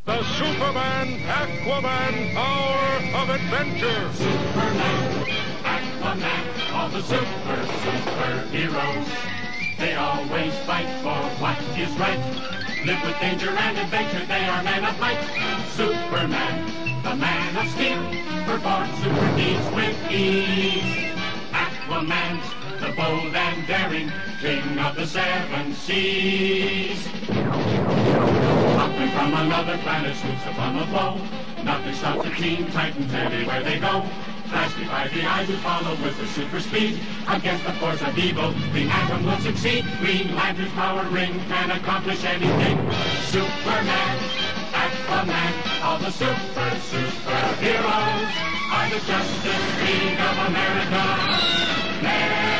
The Superman, Aquaman power of adventure. Superman, Aquaman, all the superheroes. They always fight for what is right. Live with danger and adventure, they are men of might. Superman, the man of steel, performs super deeds with ease. Aquaman's the bold and daring king of the seven seas. Hopping from another planet, swoops upon the foe. Nothing stops the Teen Titans anywhere they go. Flash defies the eyes who follow with the super speed. Against the force of evil, the Atom will succeed. Green Lantern's power ring can accomplish anything. Superman, Aquaman, all the superheroes are the Justice League of America.